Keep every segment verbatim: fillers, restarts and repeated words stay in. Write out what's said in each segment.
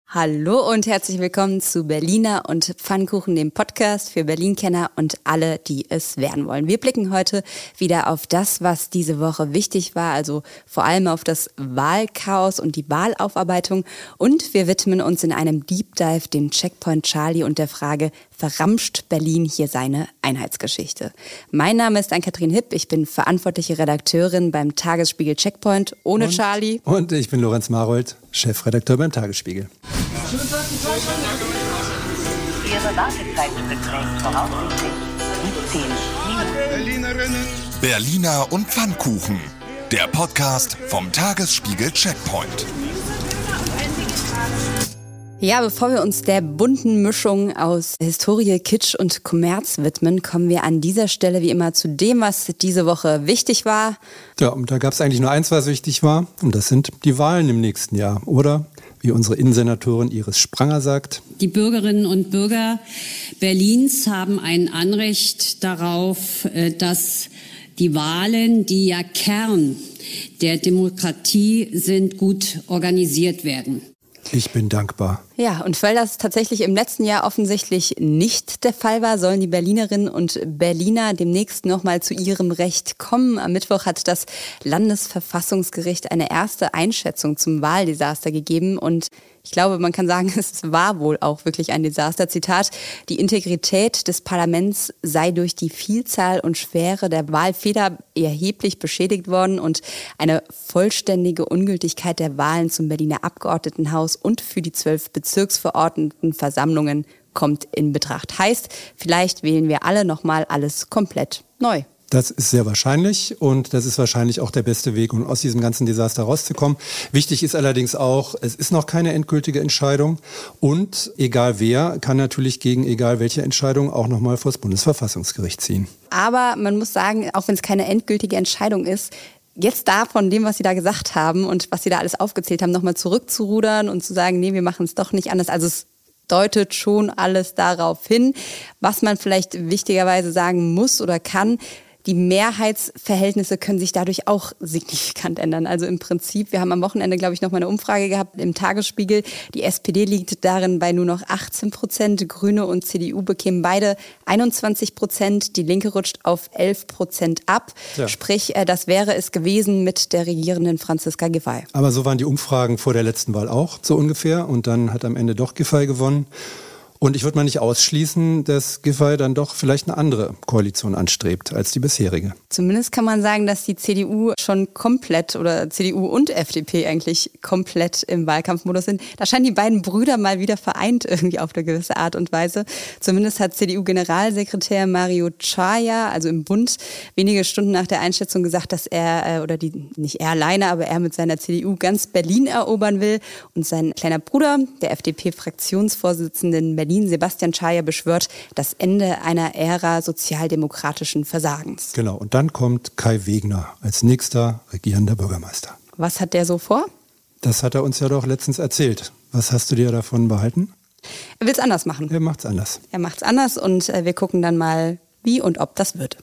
Hallo und herzlich willkommen zu Berliner und Pfannkuchen, dem Podcast für Berlin-Kenner und alle, die es werden wollen. Wir blicken heute wieder auf das, was diese Woche wichtig war, also vor allem auf das Wahlchaos und die Wahlaufarbeitung. Und wir widmen uns in einem Deep Dive dem Checkpoint Charlie und der Frage, verramscht Berlin hier seine Einheitsgeschichte? Mein Name ist Ann-Kathrin Hipp, ich bin verantwortliche Redakteurin beim Tagesspiegel Checkpoint ohne und, Charlie. Und ich bin Lorenz Marold, Chefredakteur beim Tagesspiegel. Ihre Wartezeit beträgt voraussichtlich siebzehn Minuten. Berliner und Pfannkuchen, der Podcast vom Tagesspiegel Checkpoint. Ja, bevor wir uns der bunten Mischung aus Historie, Kitsch und Kommerz widmen, kommen wir an dieser Stelle wie immer zu dem, was diese Woche wichtig war. Ja, und da gab es eigentlich nur eins, was wichtig war, und das sind die Wahlen im nächsten Jahr, oder? Wie unsere Innensenatorin Iris Spranger sagt. Die Bürgerinnen und Bürger Berlins haben ein Anrecht darauf, dass die Wahlen, die ja Kern der Demokratie sind, gut organisiert werden. Ich bin dankbar. Ja, und weil das tatsächlich im letzten Jahr offensichtlich nicht der Fall war, sollen die Berlinerinnen und Berliner demnächst nochmal zu ihrem Recht kommen. Am Mittwoch hat das Landesverfassungsgericht eine erste Einschätzung zum Wahldesaster gegeben und ich glaube, man kann sagen, es war wohl auch wirklich ein Desaster. Zitat: Die Integrität des Parlaments sei durch die Vielzahl und Schwere der Wahlfehler erheblich beschädigt worden und eine vollständige Ungültigkeit der Wahlen zum Berliner Abgeordnetenhaus und für die zwölf Bezirksverordnetenversammlungen kommt in Betracht. Heißt, vielleicht wählen wir alle nochmal alles komplett neu. Das ist sehr wahrscheinlich und das ist wahrscheinlich auch der beste Weg, um aus diesem ganzen Desaster rauszukommen. Wichtig ist allerdings auch, es ist noch keine endgültige Entscheidung und egal wer kann natürlich gegen egal welche Entscheidung auch nochmal vor das Bundesverfassungsgericht ziehen. Aber man muss sagen, auch wenn es keine endgültige Entscheidung ist, jetzt da von dem, was Sie da gesagt haben und was Sie da alles aufgezählt haben, nochmal zurückzurudern und zu sagen, nee, wir machen es doch nicht anders. Also es deutet schon alles darauf hin. Was man vielleicht wichtigerweise sagen muss oder kann: Die Mehrheitsverhältnisse können sich dadurch auch signifikant ändern. Also im Prinzip, wir haben am Wochenende, glaube ich, noch mal eine Umfrage gehabt im Tagesspiegel. Die S P D liegt darin bei nur noch achtzehn Prozent. Grüne und C D U bekämen beide einundzwanzig Prozent. Die Linke rutscht auf elf Prozent ab. Ja. Sprich, das wäre es gewesen mit der regierenden Franziska Giffey. Aber so waren die Umfragen vor der letzten Wahl auch, so ungefähr. Und dann hat am Ende doch Giffey gewonnen. Und ich würde mal nicht ausschließen, dass Giffey dann doch vielleicht eine andere Koalition anstrebt als die bisherige. Zumindest kann man sagen, dass die C D U schon komplett oder C D U und F D P eigentlich komplett im Wahlkampfmodus sind. Da scheinen die beiden Brüder mal wieder vereint irgendwie auf eine gewisse Art und Weise. Zumindest hat C D U-Generalsekretär Mario Chaya, also im Bund, wenige Stunden nach der Einschätzung gesagt, dass er, oder die nicht er alleine, aber er mit seiner C D U ganz Berlin erobern will. Und sein kleiner Bruder, der F D P-Fraktionsvorsitzende in Berlin, Sebastian Chaya, beschwört das Ende einer Ära sozialdemokratischen Versagens. Genau, und dann kommt Kai Wegner als nächster regierender Bürgermeister. Was hat der so vor? Das hat er uns ja doch letztens erzählt. Was hast du dir davon behalten? Er will es anders machen. Er macht's anders. Er macht's anders und äh, wir gucken dann mal, wie und ob das wird.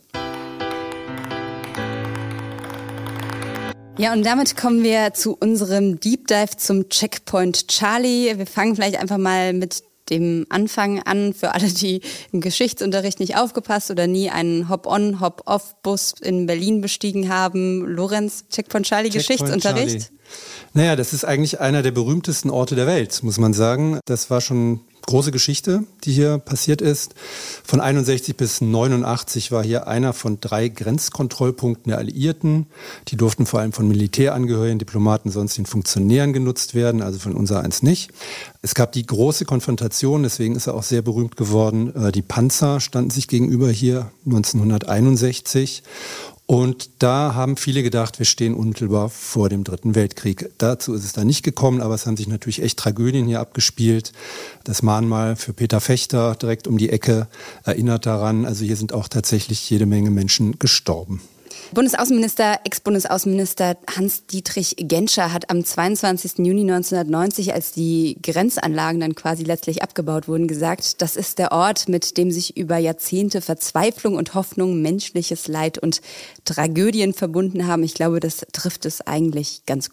Ja, und damit kommen wir zu unserem Deep Dive zum Checkpoint Charlie. Wir fangen vielleicht einfach mal mit dem Anfang an, für alle, die im Geschichtsunterricht nicht aufgepasst oder nie einen Hop-on, Hop-off-Bus in Berlin bestiegen haben. Lorenz, Checkpoint Charlie, Checkpoint Geschichtsunterricht? Charlie. Naja, das ist eigentlich einer der berühmtesten Orte der Welt, muss man sagen. Das war schon große Geschichte, die hier passiert ist. Von einundsechzig bis neunundachtzig war hier einer von drei Grenzkontrollpunkten der Alliierten. Die durften vor allem von Militärangehörigen, Diplomaten, sonstigen Funktionären genutzt werden, also von unser eins nicht. Es gab die große Konfrontation, deswegen ist er auch sehr berühmt geworden. Die Panzer standen sich gegenüber hier neunzehnhunderteinundsechzig. Und da haben viele gedacht, wir stehen unmittelbar vor dem Dritten Weltkrieg. Dazu ist es dann nicht gekommen, aber es haben sich natürlich echt Tragödien hier abgespielt. Das Mahnmal für Peter Fechter direkt um die Ecke erinnert daran. Also hier sind auch tatsächlich jede Menge Menschen gestorben. Bundesaußenminister, Ex-Bundesaußenminister Hans-Dietrich Genscher hat am zweiundzwanzigsten Juni neunzehnhundertneunzig, als die Grenzanlagen dann quasi letztlich abgebaut wurden, gesagt, das ist der Ort, mit dem sich über Jahrzehnte Verzweiflung und Hoffnung, menschliches Leid und Tragödien verbunden haben. Ich glaube, das trifft es eigentlich ganz gut.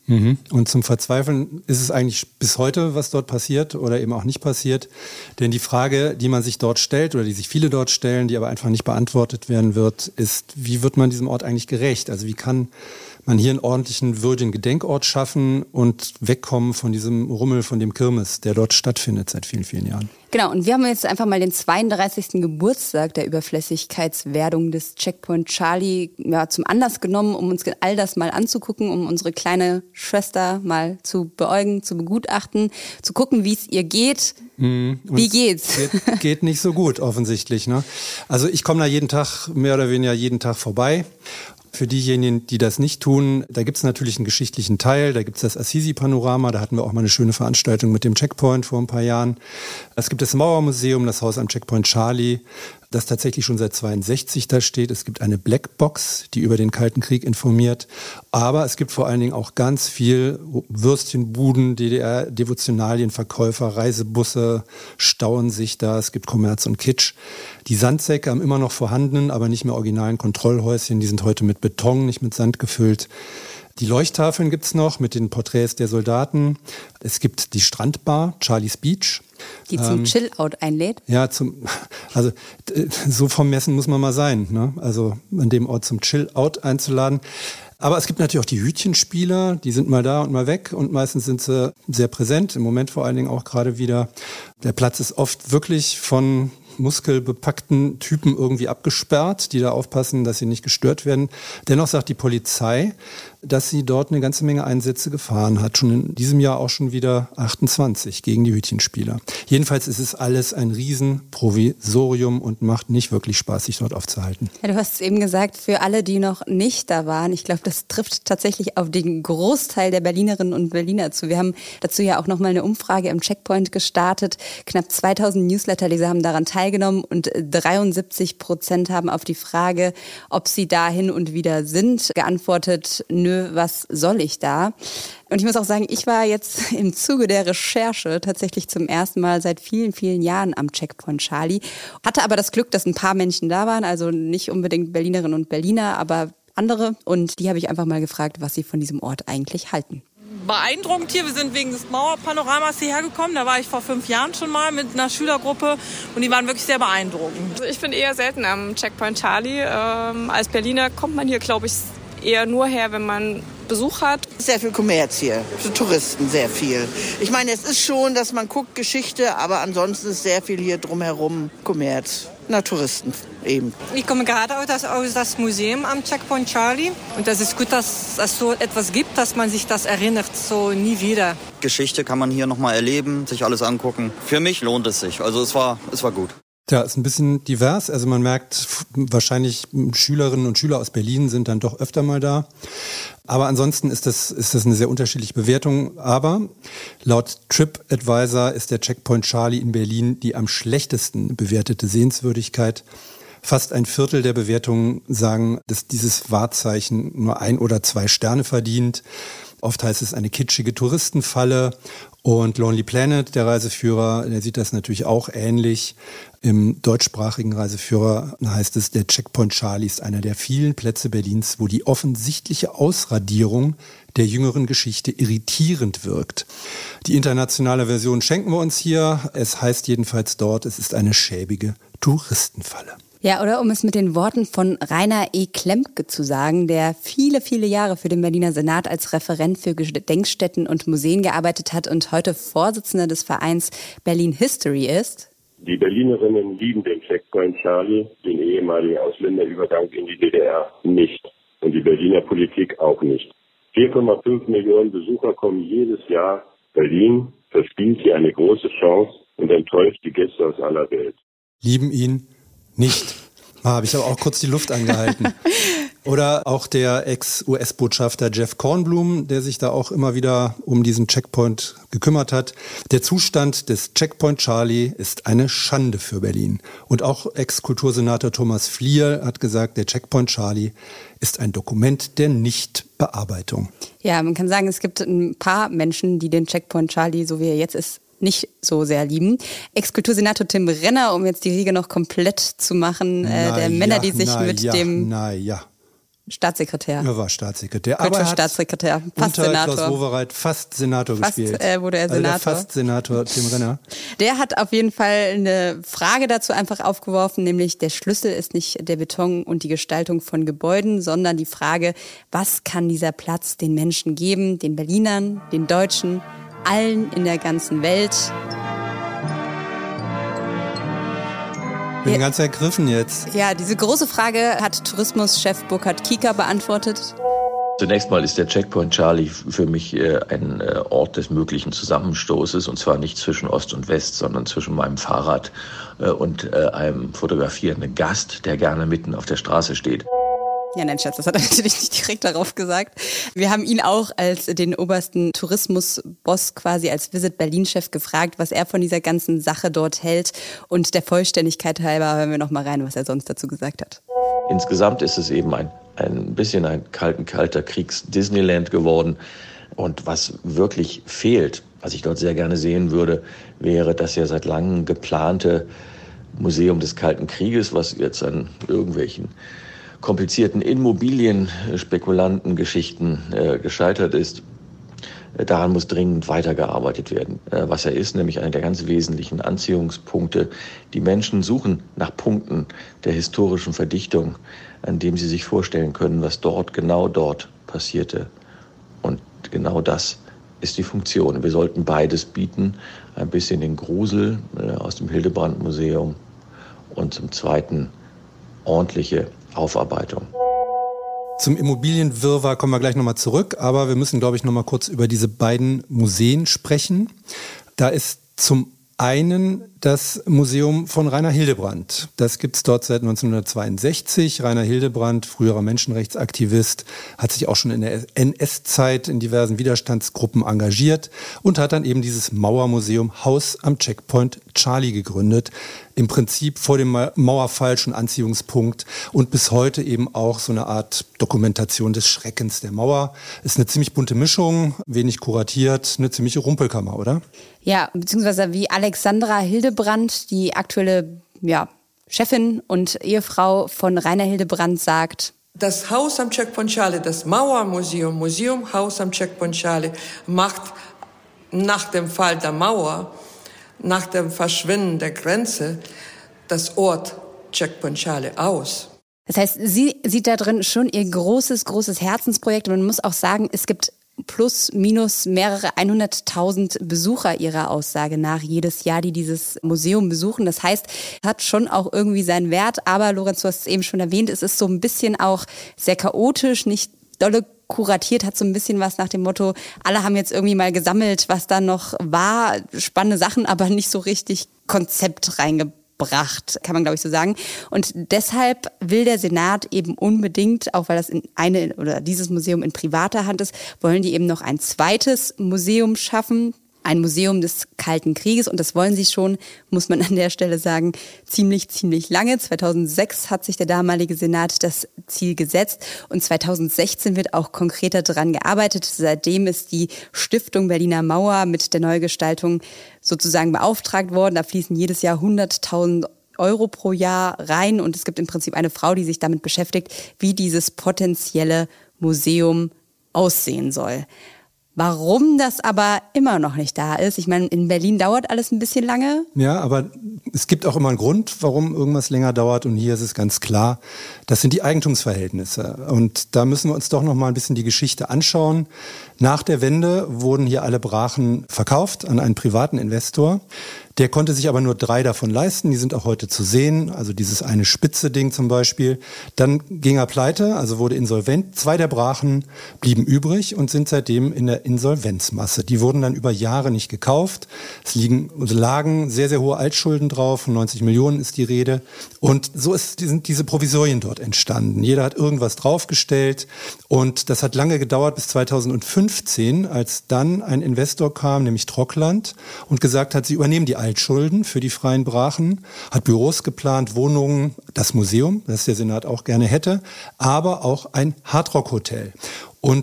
Mhm. Und zum Verzweifeln ist es eigentlich bis heute, was dort passiert oder eben auch nicht passiert. Denn die Frage, die man sich dort stellt oder die sich viele dort stellen, die aber einfach nicht beantwortet werden wird, ist, wie wird man diesem Ort eigentlich gerecht? Also wie kann man hier einen ordentlichen, würdigen Gedenkort schaffen und wegkommen von diesem Rummel, von dem Kirmes, der dort stattfindet seit vielen, vielen Jahren. Genau, und wir haben jetzt einfach mal den zweiunddreißigsten Geburtstag der Überflüssigkeitswerdung des Checkpoint Charlie ja, zum Anlass genommen, um uns all das mal anzugucken, um unsere kleine Schwester mal zu beäugen, zu begutachten, zu gucken, wie es ihr geht. Mhm. Wie geht's? Geht, geht nicht so gut, offensichtlich. Ne? Also ich komme da jeden Tag, mehr oder weniger jeden Tag vorbei. Für diejenigen, die das nicht tun, da gibt es natürlich einen geschichtlichen Teil, da gibt es das Assisi-Panorama, da hatten wir auch mal eine schöne Veranstaltung mit dem Checkpoint vor ein paar Jahren. Es gibt das Mauermuseum, das Haus am Checkpoint Charlie, das tatsächlich schon seit zweiundsechzig da steht. Es gibt eine Blackbox, die über den Kalten Krieg informiert. Aber es gibt vor allen Dingen auch ganz viel Würstchenbuden, D D R-Devotionalienverkäufer, Reisebusse stauen sich da. Es gibt Kommerz und Kitsch. Die Sandsäcke am immer noch vorhandenen, aber nicht mehr originalen Kontrollhäuschen, die sind heute mit Beton, nicht mit Sand gefüllt. Die Leuchttafeln gibt's noch mit den Porträts der Soldaten. Es gibt die Strandbar, Charlie's Beach. Die zum ähm, Chill-Out einlädt? Ja, zum, also so vermessen muss man mal sein, ne? Also an dem Ort zum Chill-Out einzuladen. Aber es gibt natürlich auch die Hütchenspieler, die sind mal da und mal weg und meistens sind sie sehr präsent, im Moment vor allen Dingen auch gerade wieder. Der Platz ist oft wirklich von muskelbepackten Typen irgendwie abgesperrt, die da aufpassen, dass sie nicht gestört werden. Dennoch sagt die Polizei, dass sie dort eine ganze Menge Einsätze gefahren hat. Schon in diesem Jahr auch schon wieder achtundzwanzig gegen die Hütchenspieler. Jedenfalls ist es alles ein Riesenprovisorium und macht nicht wirklich Spaß, sich dort aufzuhalten. Ja, du hast es eben gesagt, für alle, die noch nicht da waren, ich glaube, das trifft tatsächlich auf den Großteil der Berlinerinnen und Berliner zu. Wir haben dazu ja auch nochmal eine Umfrage im Checkpoint gestartet. Knapp zweitausend Newsletterleser haben daran teilgenommen und dreiundsiebzig Prozent haben auf die Frage, ob sie dahin und wieder sind, geantwortet, nö, was soll ich da? Und ich muss auch sagen, ich war jetzt im Zuge der Recherche tatsächlich zum ersten Mal seit vielen, vielen Jahren am Checkpoint Charlie. Hatte aber das Glück, dass ein paar Menschen da waren, also nicht unbedingt Berlinerinnen und Berliner, aber andere. Und die habe ich einfach mal gefragt, was sie von diesem Ort eigentlich halten. Beeindruckend hier. Wir sind wegen des Mauerpanoramas hierher gekommen. Da war ich vor fünf Jahren schon mal mit einer Schülergruppe und die waren wirklich sehr beeindruckend. Also ich bin eher selten am Checkpoint Charlie. Ähm, als Berliner kommt man hier, glaube ich, eher nur her, wenn man Besuch hat. Sehr viel Kommerz hier, für Touristen sehr viel. Ich meine, es ist schon, dass man guckt, Geschichte, aber ansonsten ist sehr viel hier drumherum Kommerz. Na, Touristen eben. Ich komme gerade aus das, aus das Museum am Checkpoint Charlie und das ist gut, dass es so etwas gibt, dass man sich das erinnert, so nie wieder. Geschichte kann man hier nochmal erleben, sich alles angucken. Für mich lohnt es sich, also es war, es war gut. Ja, ist ein bisschen divers. Also man merkt, wahrscheinlich Schülerinnen und Schüler aus Berlin sind dann doch öfter mal da. Aber ansonsten ist das, ist das eine sehr unterschiedliche Bewertung. Aber laut TripAdvisor ist der Checkpoint Charlie in Berlin die am schlechtesten bewertete Sehenswürdigkeit. Fast ein Viertel der Bewertungen sagen, dass dieses Wahrzeichen nur ein oder zwei Sterne verdient. Oft heißt es eine kitschige Touristenfalle. Und Lonely Planet, der Reiseführer, der sieht das natürlich auch ähnlich. Im deutschsprachigen Reiseführer heißt es, der Checkpoint Charlie ist einer der vielen Plätze Berlins, wo die offensichtliche Ausradierung der jüngeren Geschichte irritierend wirkt. Die internationale Version schenken wir uns hier. Es heißt jedenfalls dort, es ist eine schäbige Touristenfalle. Ja, oder um es mit den Worten von Rainer E. Klempke zu sagen, der viele, viele Jahre für den Berliner Senat als Referent für Gedenkstätten und Museen gearbeitet hat und heute Vorsitzender des Vereins Berlin History ist. Die Berlinerinnen lieben den Checkpoint Charlie, den ehemaligen Ausländerübergang in die D D R, nicht. Und die Berliner Politik auch nicht. vier Komma fünf Millionen Besucher kommen jedes Jahr. Berlin verspielt hier eine große Chance und enttäuscht die Gäste aus aller Welt. Lieben ihn nicht. Ah, habe ich aber auch kurz die Luft angehalten. Oder auch der Ex-U S-Botschafter Jeff Kornblum, der sich da auch immer wieder um diesen Checkpoint gekümmert hat. Der Zustand des Checkpoint Charlie ist eine Schande für Berlin. Und auch Ex-Kultursenator Thomas Flier hat gesagt, der Checkpoint Charlie ist ein Dokument der Nichtbearbeitung. Ja, man kann sagen, es gibt ein paar Menschen, die den Checkpoint Charlie, so wie er jetzt ist, nicht so sehr lieben. Ex-Kultursenator Tim Renner, um jetzt die Riege noch komplett zu machen, äh, der ja, Männer, die sich na mit ja, dem... Na ja. Staatssekretär. Er war Staatssekretär. Kurz aber für Staatssekretär, fast unter Senator. Klaus Wowereit fast Senator fast, gespielt. Äh, wurde er Senator. Also der fast Senator Tim Renner. Der hat auf jeden Fall eine Frage dazu einfach aufgeworfen, nämlich der Schlüssel ist nicht der Beton und die Gestaltung von Gebäuden, sondern die Frage, was kann dieser Platz den Menschen geben, den Berlinern, den Deutschen, allen in der ganzen Welt. Ich bin ja ganz ergriffen jetzt. Ja, diese große Frage hat Tourismuschef Burkhard Kieker beantwortet. Zunächst mal ist der Checkpoint Charlie für mich ein Ort des möglichen Zusammenstoßes, und zwar nicht zwischen Ost und West, sondern zwischen meinem Fahrrad und einem fotografierenden Gast, der gerne mitten auf der Straße steht. Ja, nein, Schatz, das hat er natürlich nicht direkt darauf gesagt. Wir haben ihn auch als den obersten Tourismusboss quasi als Visit Berlin-Chef gefragt, was er von dieser ganzen Sache dort hält. Und der Vollständigkeit halber hören wir noch mal rein, was er sonst dazu gesagt hat. Insgesamt ist es eben ein, ein bisschen ein kalten, kalter Kriegs-Disneyland geworden. Und was wirklich fehlt, was ich dort sehr gerne sehen würde, wäre das ja seit langem geplante Museum des Kalten Krieges, was jetzt an irgendwelchen komplizierten Immobilienspekulantengeschichten äh, gescheitert ist. Äh, daran muss dringend weitergearbeitet werden. Äh, was er ist, nämlich einer der ganz wesentlichen Anziehungspunkte. Die Menschen suchen nach Punkten der historischen Verdichtung, an dem sie sich vorstellen können, was dort, genau dort passierte. Und genau das ist die Funktion. Wir sollten beides bieten. Ein bisschen den Grusel äh, aus dem Hildebrand-Museum und zum Zweiten ordentliche Aufarbeitung. Zum Immobilienwirrwarr kommen wir gleich nochmal zurück, aber wir müssen, glaube ich, nochmal kurz über diese beiden Museen sprechen. Da ist zum einen das Museum von Rainer Hildebrand. Das gibt es dort seit neunzehnhundertzweiundsechzig. Rainer Hildebrand, früherer Menschenrechtsaktivist, hat sich auch schon in der N S-Zeit in diversen Widerstandsgruppen engagiert und hat dann eben dieses Mauermuseum Haus am Checkpoint Charlie gegründet. Im Prinzip vor dem Mauerfall schon Anziehungspunkt und bis heute eben auch so eine Art Dokumentation des Schreckens der Mauer. Ist eine ziemlich bunte Mischung, wenig kuratiert, eine ziemliche Rumpelkammer, oder? Ja, beziehungsweise wie Alexandra Hildebrand, die aktuelle ja, Chefin und Ehefrau von Rainer Hildebrand, sagt: Das Haus am Checkpoint Charlie, das Mauermuseum, Museum Haus am Checkpoint Charlie, macht nach dem Fall der Mauer, nach dem Verschwinden der Grenze, das Ort Checkpoint Charlie aus. Das heißt, sie sieht da drin schon ihr großes, großes Herzensprojekt. Und man muss auch sagen, es gibt plus, minus mehrere hunderttausend Besucher ihrer Aussage nach jedes Jahr, die dieses Museum besuchen. Das heißt, es hat schon auch irgendwie seinen Wert. Aber Lorenz, du hast es eben schon erwähnt, es ist so ein bisschen auch sehr chaotisch, nicht dolle kuratiert, hat so ein bisschen was nach dem Motto, alle haben jetzt irgendwie mal gesammelt, was da noch war. Spannende Sachen, aber nicht so richtig Konzept reingebracht. Bracht, kann man glaube ich so sagen. Und deshalb will der Senat eben unbedingt, auch weil das in eine oder dieses Museum in privater Hand ist, wollen die eben noch ein zweites Museum schaffen. Ein Museum des Kalten Krieges, und das wollen sie schon, muss man an der Stelle sagen, ziemlich, ziemlich lange. zweitausendsechs hat sich der damalige Senat das Ziel gesetzt und zweitausendsechzehn wird auch konkreter daran gearbeitet. Seitdem ist die Stiftung Berliner Mauer mit der Neugestaltung sozusagen beauftragt worden. Da fließen jedes Jahr hunderttausend Euro pro Jahr rein und es gibt im Prinzip eine Frau, die sich damit beschäftigt, wie dieses potenzielle Museum aussehen soll. Warum das aber immer noch nicht da ist, ich meine, in Berlin dauert alles ein bisschen lange. Ja, aber es gibt auch immer einen Grund, warum irgendwas länger dauert. Und hier ist es ganz klar, das sind die Eigentumsverhältnisse. Und da müssen wir uns doch noch mal ein bisschen die Geschichte anschauen. Nach der Wende wurden hier alle Brachen verkauft an einen privaten Investor. Der konnte sich aber nur drei davon leisten. Die sind auch heute zu sehen. Also dieses eine Spitze-Ding zum Beispiel. Dann ging er pleite, also wurde insolvent. Zwei der Brachen blieben übrig und sind seitdem in der Insolvenzmasse. Die wurden dann über Jahre nicht gekauft. Es liegen, lagen sehr, sehr hohe Altschulden drauf. Von neunzig Millionen ist die Rede. Und so ist, sind diese Provisorien dort entstanden. Jeder hat irgendwas draufgestellt. Und das hat lange gedauert bis zweitausendfünfzehn, als dann ein Investor kam, nämlich Trockland, und gesagt hat, sie übernehmen die Altschulden für die freien Brachen, hat Büros geplant, Wohnungen, das Museum, das der Senat auch gerne hätte, aber auch ein Hardrock-Hotel. Und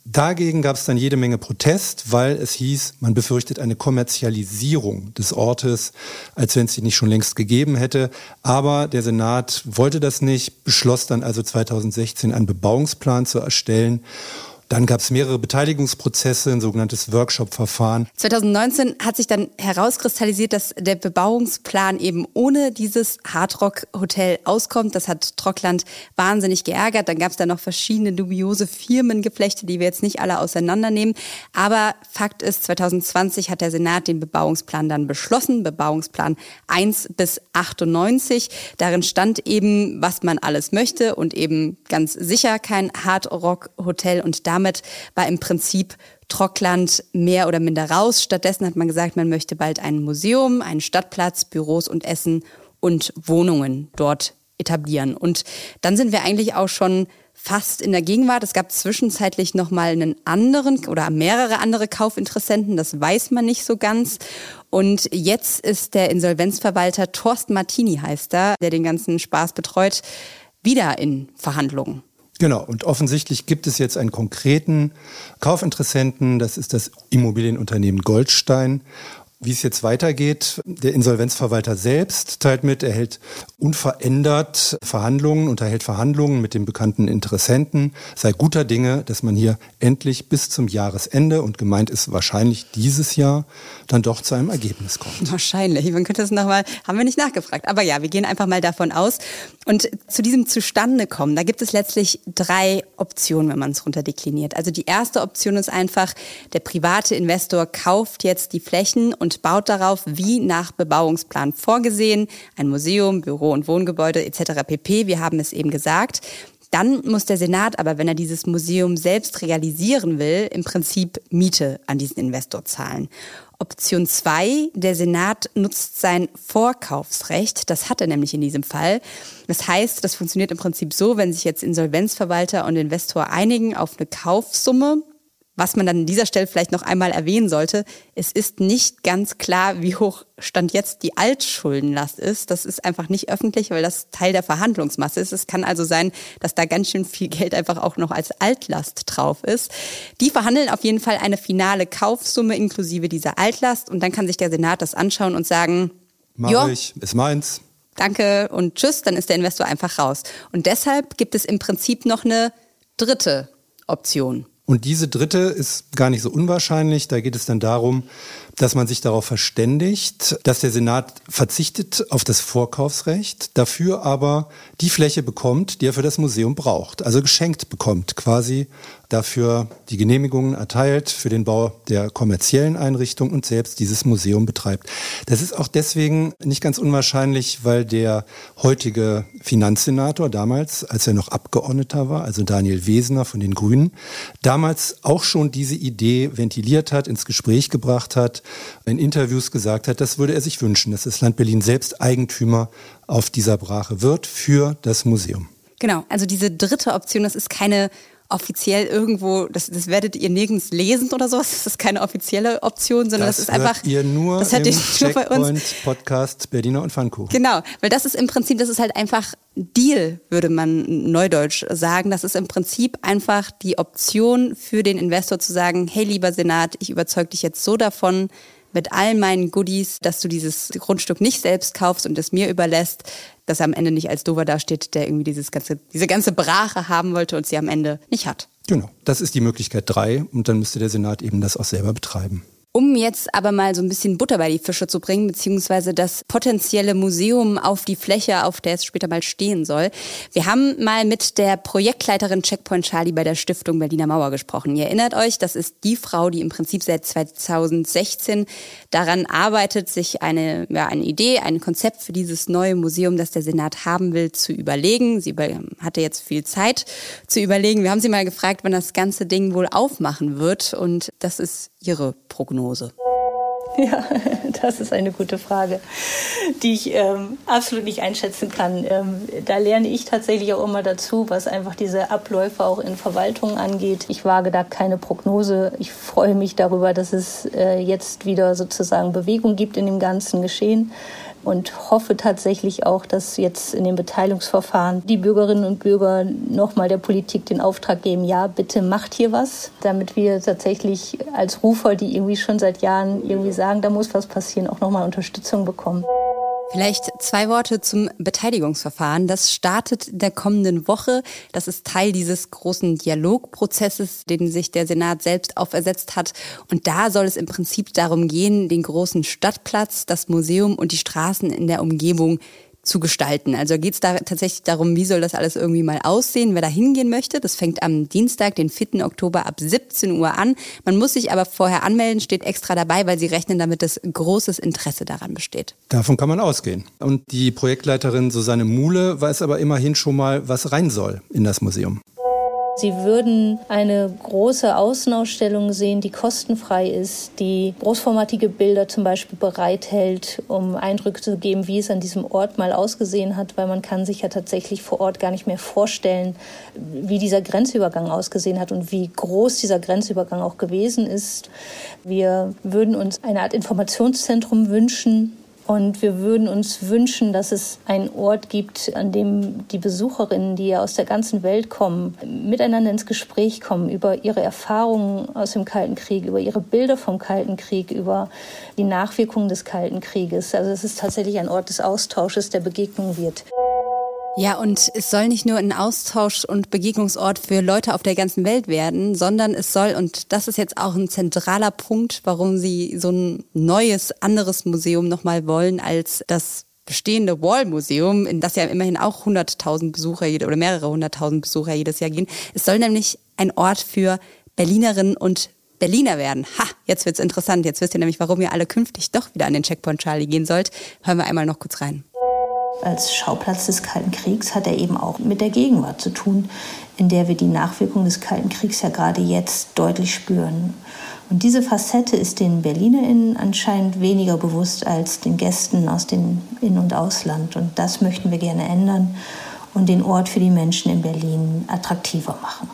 Dagegen gab es dann jede Menge Protest, weil es hieß, man befürchtet eine Kommerzialisierung des Ortes, als wenn es sie nicht schon längst gegeben hätte. Aber der Senat wollte das nicht, beschloss dann also zweitausendsechzehn einen Bebauungsplan zu erstellen. Dann gab es mehrere Beteiligungsprozesse, ein sogenanntes Workshop-Verfahren. zweitausendneunzehn hat sich dann herauskristallisiert, dass der Bebauungsplan eben ohne dieses Hardrock-Hotel auskommt. Das hat Trockland wahnsinnig geärgert. Dann gab es da noch verschiedene dubiose Firmengeflechte, die wir jetzt nicht alle auseinandernehmen. Aber Fakt ist, zweitausendzwanzig hat der Senat den Bebauungsplan dann beschlossen. Bebauungsplan eins bis achtundneunzig. Darin stand eben, was man alles möchte und eben ganz sicher kein Hardrock-Hotel. Und da Damit war im Prinzip Trockland mehr oder minder raus. Stattdessen hat man gesagt, man möchte bald ein Museum, einen Stadtplatz, Büros und Essen und Wohnungen dort etablieren. Und dann sind wir eigentlich auch schon fast in der Gegenwart. Es gab zwischenzeitlich noch mal einen anderen oder mehrere andere Kaufinteressenten, das weiß man nicht so ganz. Und jetzt ist der Insolvenzverwalter Thorsten Martini, heißt er, der den ganzen Spaß betreut, wieder in Verhandlungen. Genau, und offensichtlich gibt es jetzt einen konkreten Kaufinteressenten, das ist das Immobilienunternehmen Goldstein. Wie es jetzt weitergeht, der Insolvenzverwalter selbst teilt mit, er hält unverändert Verhandlungen, unterhält Verhandlungen mit dem bekannten Interessenten, sei guter Dinge, dass man hier endlich bis zum Jahresende, und gemeint ist wahrscheinlich dieses Jahr, dann doch zu einem Ergebnis kommt. Wahrscheinlich, man könnte es nochmal, haben wir nicht nachgefragt, aber ja, wir gehen einfach mal davon aus. Und zu diesem Zustandekommen, da gibt es letztlich drei Optionen, wenn man es runterdekliniert. Also die erste Option ist einfach, der private Investor kauft jetzt die Flächen und und baut darauf, wie nach Bebauungsplan vorgesehen, ein Museum, Büro- und Wohngebäude et cetera pp. Wir haben es eben gesagt. Dann muss der Senat aber, wenn er dieses Museum selbst realisieren will, im Prinzip Miete an diesen Investor zahlen. Option zwei, der Senat nutzt sein Vorkaufsrecht. Das hat er nämlich in diesem Fall. Das heißt, das funktioniert im Prinzip so, wenn sich jetzt Insolvenzverwalter und Investor einigen auf eine Kaufsumme. Was man dann an dieser Stelle vielleicht noch einmal erwähnen sollte, es ist nicht ganz klar, wie hoch Stand jetzt die Altschuldenlast ist. Das ist einfach nicht öffentlich, weil das Teil der Verhandlungsmasse ist. Es kann also sein, dass da ganz schön viel Geld einfach auch noch als Altlast drauf ist. Die verhandeln auf jeden Fall eine finale Kaufsumme inklusive dieser Altlast und dann kann sich der Senat das anschauen und sagen, mach ich, ist meins. Danke und tschüss, dann ist der Investor einfach raus. Und deshalb gibt es im Prinzip noch eine dritte Option. Und diese dritte ist gar nicht so unwahrscheinlich. Da geht es dann darum, dass man sich darauf verständigt, dass der Senat verzichtet auf das Vorkaufsrecht, dafür aber die Fläche bekommt, die er für das Museum braucht. Also geschenkt bekommt, quasi dafür die Genehmigungen erteilt für den Bau der kommerziellen Einrichtung und selbst dieses Museum betreibt. Das ist auch deswegen nicht ganz unwahrscheinlich, weil der heutige Finanzsenator damals, als er noch Abgeordneter war, also Daniel Wesener von den Grünen, damals auch schon diese Idee ventiliert hat, ins Gespräch gebracht hat, in Interviews gesagt hat, das würde er sich wünschen, dass das Land Berlin selbst Eigentümer auf dieser Brache wird für das Museum. Genau, also diese dritte Option, das ist keine offiziell irgendwo, das, das werdet ihr nirgends lesen oder sowas, das ist keine offizielle Option, sondern das, das ist einfach... Das ihr nur das im ihr nur bei uns. Checkpoint-Podcast Berliner und Pfannkuchen. Genau, weil das ist im Prinzip, das ist halt einfach Deal, würde man neudeutsch sagen. Das ist im Prinzip einfach die Option für den Investor zu sagen, hey lieber Senat, ich überzeug dich jetzt so davon, mit all meinen Goodies, dass du dieses Grundstück nicht selbst kaufst und es mir überlässt, dass er am Ende nicht als Dover dasteht, der irgendwie dieses ganze, diese ganze Brache haben wollte und sie am Ende nicht hat. Genau, das ist die Möglichkeit drei und dann müsste der Senat eben das auch selber betreiben. Um jetzt aber mal so ein bisschen Butter bei die Fische zu bringen, beziehungsweise das potenzielle Museum auf die Fläche, auf der es später mal stehen soll. Wir haben mal mit der Projektleiterin Checkpoint Charlie bei der Stiftung Berliner Mauer gesprochen. Ihr erinnert euch, das ist die Frau, die im Prinzip seit zweitausendsechzehn daran arbeitet, sich eine, ja, eine Idee, ein Konzept für dieses neue Museum, das der Senat haben will, zu überlegen. Sie hatte jetzt viel Zeit zu überlegen. Wir haben sie mal gefragt, wann das ganze Ding wohl aufmachen wird, und das ist ihre Prognose. Ja, das ist eine gute Frage, die ich ähm, absolut nicht einschätzen kann. Ähm, da lerne ich tatsächlich auch immer dazu, was einfach diese Abläufe auch in Verwaltungen angeht. Ich wage da keine Prognose. Ich freue mich darüber, dass es äh, jetzt wieder sozusagen Bewegung gibt in dem ganzen Geschehen. und hoffe tatsächlich auch, dass jetzt in den Beteiligungsverfahren die Bürgerinnen und Bürger nochmal der Politik den Auftrag geben, ja, bitte macht hier was, damit wir tatsächlich als Rufer, die irgendwie schon seit Jahren irgendwie sagen, da muss was passieren, auch nochmal Unterstützung bekommen. Vielleicht zwei Worte zum Beteiligungsverfahren. Das startet in der kommenden Woche. Das ist Teil dieses großen Dialogprozesses, den sich der Senat selbst aufersetzt hat. Und da soll es im Prinzip darum gehen, den großen Stadtplatz, das Museum und die Straßen in der Umgebung zu gestalten. Also geht es da tatsächlich darum, wie soll das alles irgendwie mal aussehen, wer da hingehen möchte. Das fängt am Dienstag, den vierten Oktober ab siebzehn Uhr an. Man muss sich aber vorher anmelden, steht extra dabei, weil sie rechnen damit, dass großes Interesse daran besteht. Davon kann man ausgehen. Und die Projektleiterin Susanne Muhle weiß aber immerhin schon mal, was rein soll in das Museum. Sie würden eine große Außenausstellung sehen, die kostenfrei ist, die großformatige Bilder zum Beispiel bereithält, um Eindrücke zu geben, wie es an diesem Ort mal ausgesehen hat, weil man kann sich ja tatsächlich vor Ort gar nicht mehr vorstellen, wie dieser Grenzübergang ausgesehen hat und wie groß dieser Grenzübergang auch gewesen ist. Wir würden uns eine Art Informationszentrum wünschen. Und wir würden uns wünschen, dass es einen Ort gibt, an dem die Besucherinnen, die ja aus der ganzen Welt kommen, miteinander ins Gespräch kommen über ihre Erfahrungen aus dem Kalten Krieg, über ihre Bilder vom Kalten Krieg, über die Nachwirkungen des Kalten Krieges. Also es ist tatsächlich ein Ort des Austausches, der Begegnung wird. Ja, und es soll nicht nur ein Austausch- und Begegnungsort für Leute auf der ganzen Welt werden, sondern es soll, und das ist jetzt auch ein zentraler Punkt, warum sie so ein neues, anderes Museum nochmal wollen als das bestehende Wall-Museum, in das ja immerhin auch hunderttausend Besucher oder mehrere hunderttausend Besucher jedes Jahr gehen. Es soll nämlich ein Ort für Berlinerinnen und Berliner werden. Ha, jetzt wird's interessant. Jetzt wisst ihr nämlich, warum ihr alle künftig doch wieder an den Checkpoint Charlie gehen sollt. Hören wir einmal noch kurz rein. Als Schauplatz des Kalten Kriegs hat er eben auch mit der Gegenwart zu tun, in der wir die Nachwirkungen des Kalten Kriegs ja gerade jetzt deutlich spüren. Und diese Facette ist den BerlinerInnen anscheinend weniger bewusst als den Gästen aus dem In- und Ausland. Und das möchten wir gerne ändern und den Ort für die Menschen in Berlin attraktiver machen.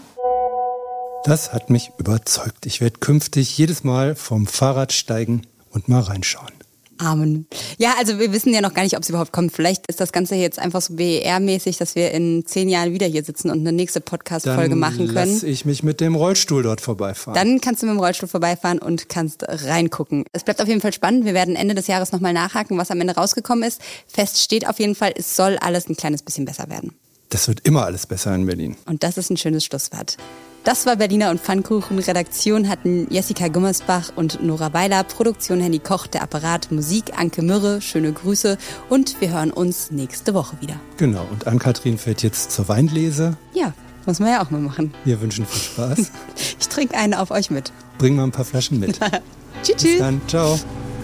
Das hat mich überzeugt. Ich werde künftig jedes Mal vom Fahrrad steigen und mal reinschauen. Amen. Ja, also wir wissen ja noch gar nicht, ob es überhaupt kommt. Vielleicht ist das Ganze jetzt einfach so B E R-mäßig, dass wir in zehn Jahren wieder hier sitzen und eine nächste Podcast-Folge machen können. Dann lasse ich mich mit dem Rollstuhl dort vorbeifahren. Dann kannst du mit dem Rollstuhl vorbeifahren und kannst reingucken. Es bleibt auf jeden Fall spannend. Wir werden Ende des Jahres nochmal nachhaken, was am Ende rausgekommen ist. Fest steht auf jeden Fall, es soll alles ein kleines bisschen besser werden. Das wird immer alles besser in Berlin. Und das ist ein schönes Schlusswort. Das war Berliner und Pfannkuchen. Redaktion hatten Jessica Gummersbach und Nora Weiler. Produktion Henny Koch, der Apparat, Musik Anke Mürre. Schöne Grüße und wir hören uns nächste Woche wieder. Genau, und Ann-Kathrin fährt jetzt zur Weinlese. Ja, muss man ja auch mal machen. Wir wünschen viel Spaß. Ich trinke eine auf euch mit. Bring mal ein paar Flaschen mit. Tschüss. Bis dann, ciao.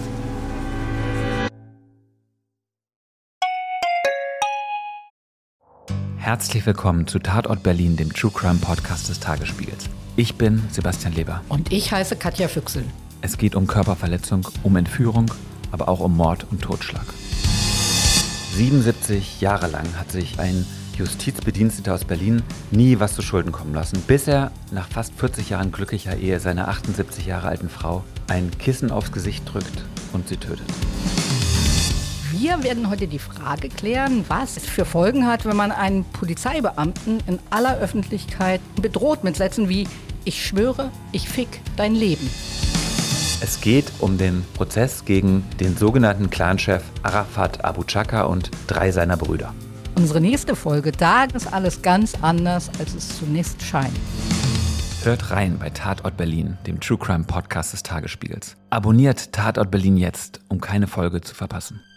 Herzlich willkommen zu Tatort Berlin, dem True Crime Podcast des Tagesspiegels. Ich bin Sebastian Leber. Und ich heiße Katja Füchsel. Es geht um Körperverletzung, um Entführung, aber auch um Mord und Totschlag. siebenundsiebzig Jahre lang hat sich ein Justizbediensteter aus Berlin nie was zu Schulden kommen lassen, bis er nach fast vierzig Jahren glücklicher Ehe seiner achtundsiebzig Jahre alten Frau ein Kissen aufs Gesicht drückt und sie tötet. Wir werden heute die Frage klären, was es für Folgen hat, wenn man einen Polizeibeamten in aller Öffentlichkeit bedroht mit Sätzen wie „Ich schwöre, ich fick dein Leben". Es geht um den Prozess gegen den sogenannten Clanchef Arafat Abu Chaka und drei seiner Brüder. Unsere nächste Folge, da ist alles ganz anders, als es zunächst scheint. Hört rein bei Tatort Berlin, dem True Crime Podcast des Tagesspiegels. Abonniert Tatort Berlin jetzt, um keine Folge zu verpassen.